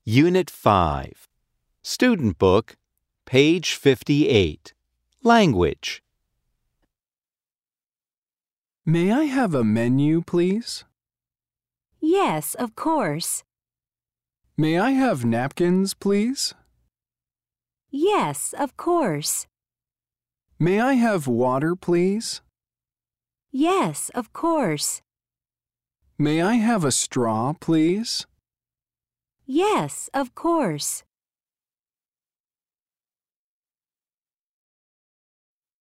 Unit 5. Student Book, page 58. Language. May I have a menu, please? Yes, of course. May I have napkins, please? Yes, of course. May I have water, please? Yes, of course. May I have a straw, please? Yes, of course.